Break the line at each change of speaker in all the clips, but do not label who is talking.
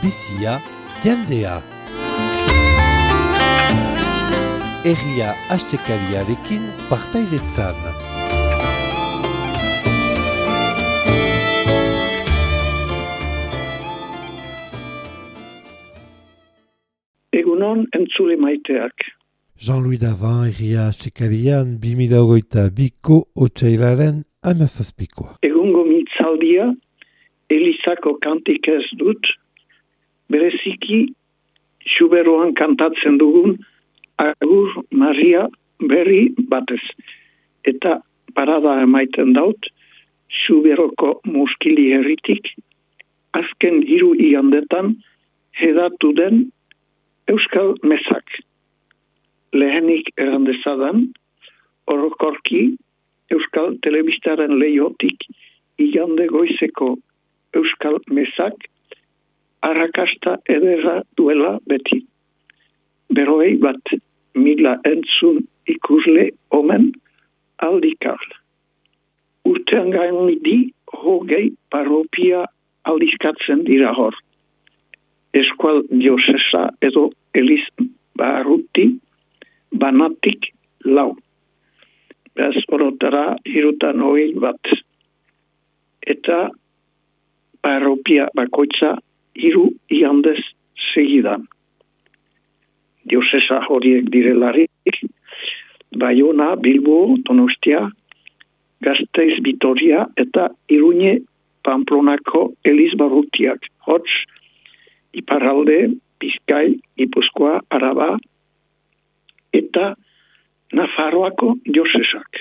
bizia, jendea. Herria astekariarekin partaidetzan.
Egunon entzule maiteak.
Jean-Louis Davant, Herria astekarian 2022ko otsailaren 17koa.
Egungo mitzaldia, Elizako kantik ez dut, bereziki Xuberoan kantatzen dugun Agur Maria berri batez. Eta parada emaiten daut, Xuberoko muskili herritik, azken 3 igandetan hedatu den Euskal Mesak. Lehenik erandezadan, orokorki Euskal Telebistaren lehiotik igande goizeko Euskal Mesak arrakasta ederra duela beti. 40.000 entzun ikusle omen aldikar. Urtean gainidi 20 parropia aldizkatzen dira hor. Eskual diosesa edo Eliz Barruti banatik 4. Beraz orotara 301. Eta parropia bakoitza 3 igandez segidan. Diosesa horiek direlarik, Baiona, Bilbo, Donostia, Gasteiz, Vitoria eta Iruñe Pamplonako Eliz Barrutiak. Hots, Iparralde, Bizkai, Gipuzkoa, Araba eta Nafarroako diosesak.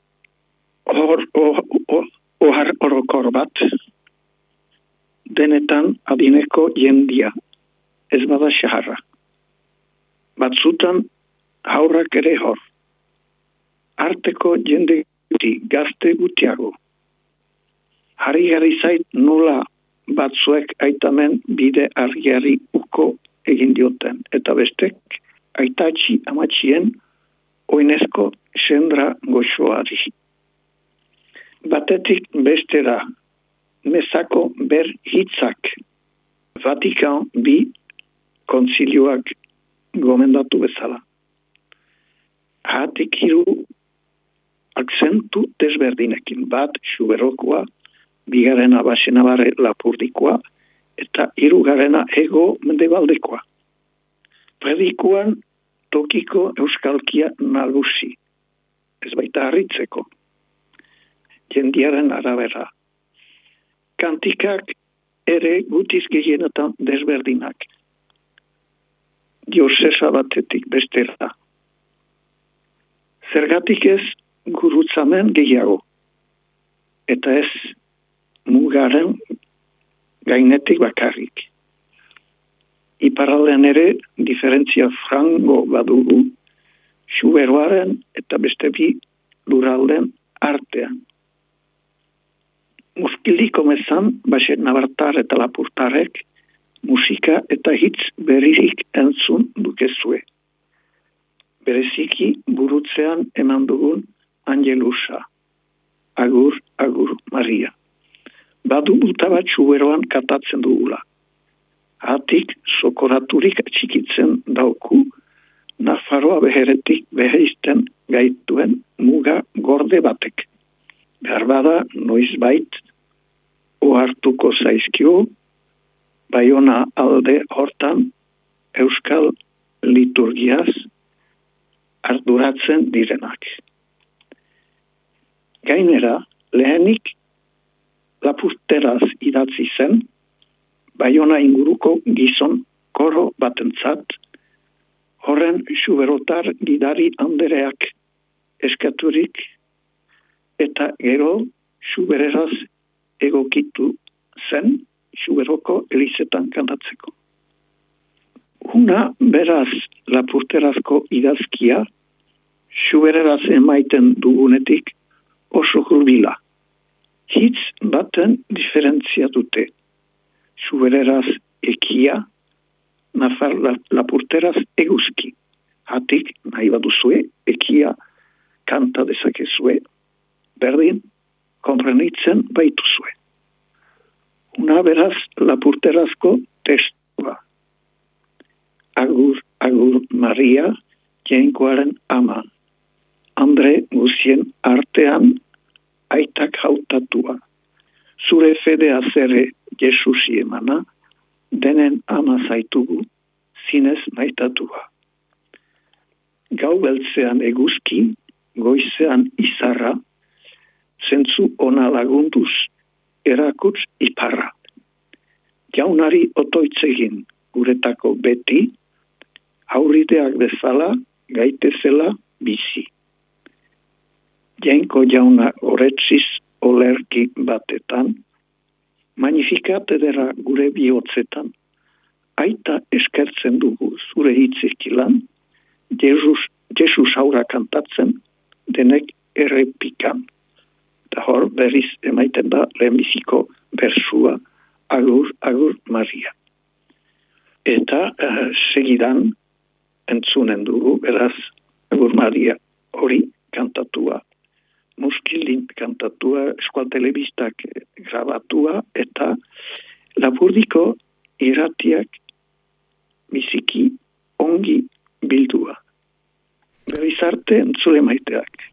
Orokor bat, denetan adineko jendia, ez bada xaharra. Batzutan haurrak ere hor. Arteko jende guti, gazte gutiago. Harri zait nola batzuek aitamen bide argiari uko egin dioten. Eta bestek aitatxi amatxien oinezko sendra goxoari. Batetik bestera Mesako ber hitzak Vatikan 2 kontzilioak gomendatu bezala. Hatik 3 akzentu desberdinekin. Bat Xuberokoa, 2 Baxenabarre Lapurdikoa eta 3 Hego Mendebaldekoa. Predikuan tokiko euskalkia nagusi. Ez baita harritzeko. Jendiaren arabera. Kantikak ere gutiz gehienetan desberdinak. Diosesa batetik bestera. Zergatik ez gurutzamen gehiago. Eta ez mugaren gainetik bakarrik. Iparraldean ere diferentzia frango badugu Xuberoaren eta beste 2 lurralden artean. Muskiliko mezan, Baxe Nabartar eta Lapurtarek, musika eta hitz berririk entzun dukezue. Bereziki burutzean eman dugun Angelusa. Agur, Agur Maria. Badu buta bat Xuberoan katatzen dugula. Hatik sokoraturik txikitzen dauku, Nafarroa beheretik beheizten gaituen muga gorde batek. Beharbada noizbait ohartuko zaizkio, Baiona alde hortan Euskal liturgiaz arduratzen direnak. Gainera, lehenik Lapurteraz idatzi zen, Baiona inguruko gizon koro batentzat, horren Xuberotar gidari andereak eskaturik, eta gero Xubereraz egokitu zen Xuberoko elizetan kantatzeko. Una beraz Lapurterazko idazkia Xubereraz emaiten dugunetik oso hurbila. Hitz baten diferentzia dute. Xubereraz ekia, Nafar Lapurteraz eguzki. Hatik nahi baduzue, ekia kanta dezakezue, berdin konprenitzen baituzue. Una beraz Lapurterazko testu Agur Maria, Jainkoaren ama. Andre guzien artean aitak hautatua. Zure fedea zere Jesusi emana, denen ama zaitugu, zinez maitatua. Gau beltzean eguzki, goizean izarra, zentzu ona lagunduz, erakuts iparra. Jaunari otoitzegin guretako beti, aurrideak bezala, gaitezela bizi. Jainko jauna oretziz olerki batetan, Magnificat edera gure bihotzetan, aita eskertzen dugu zure hitzekilan, Jesus aurra kantatzen, denek errepikan. Eta hor berriz emaiten da lehenbiziko bersua Agur, Agur Maria. Eta segidan entzunen dugu, beraz Agur Maria hori kantatua. Muskildin kantatua, Eskual Telebistak grabatua, eta Lapurdiko irratiak biziki ongi bildua. Berriz arte entzule maiteak.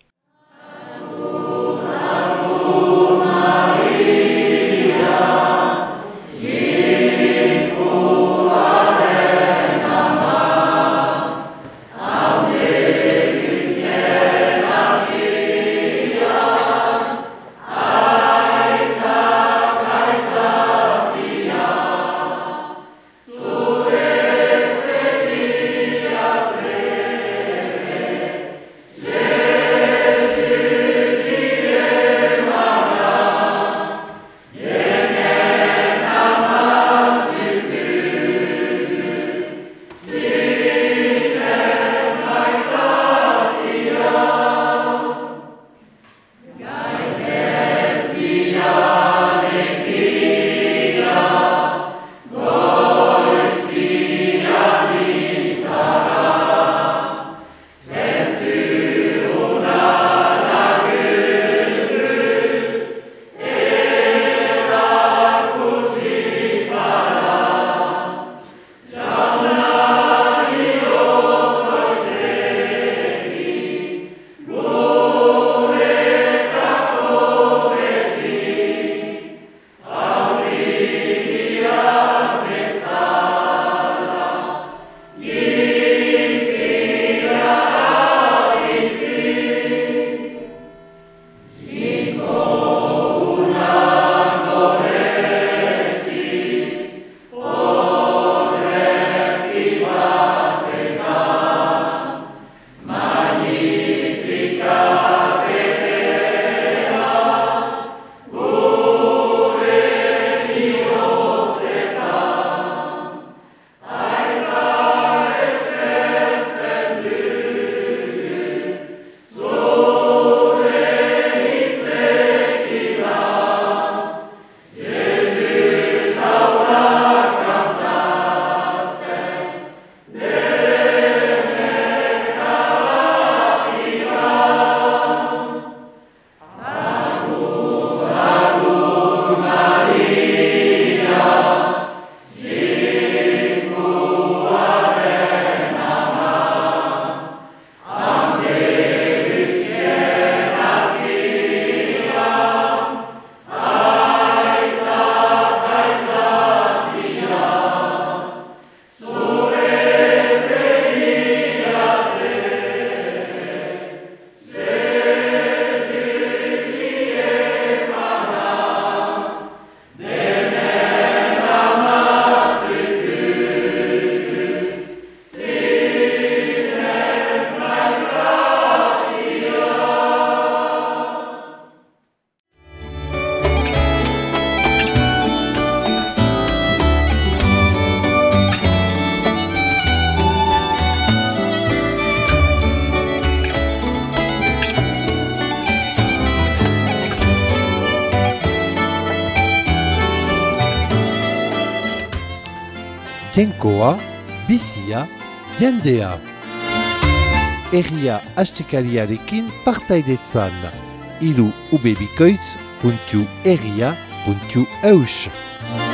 Jainkoa, bizia, jendea. Herria astekariarekin partaidetzan. Hiru ubebikoitz.herria.eus.